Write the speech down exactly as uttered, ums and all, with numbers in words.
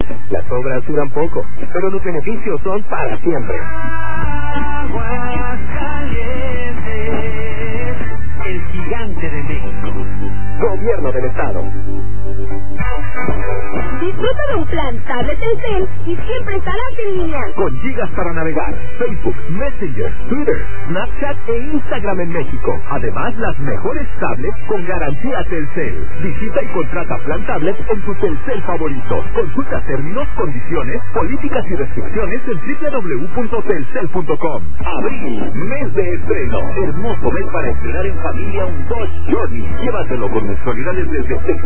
Las obras duran poco, pero los beneficios son para siempre. Aguascalientes, el gigante de México. Gobierno del Estado. Disfruta de un plan tablet Telcel y siempre estarás en línea. Con gigas para navegar, Facebook, Messenger, Twitter, Snapchat e Instagram en México. Además, las mejores tablets con garantía Telcel. Visita y contrata plan tablet en tu Telcel favorito. Consulta términos, condiciones, políticas y restricciones en doble u doble u doble u punto telcel punto com. Abril, mes de estreno. Hermoso mes para estrenar en familia un Dodge Journey. Llévatelo con mensualidades desde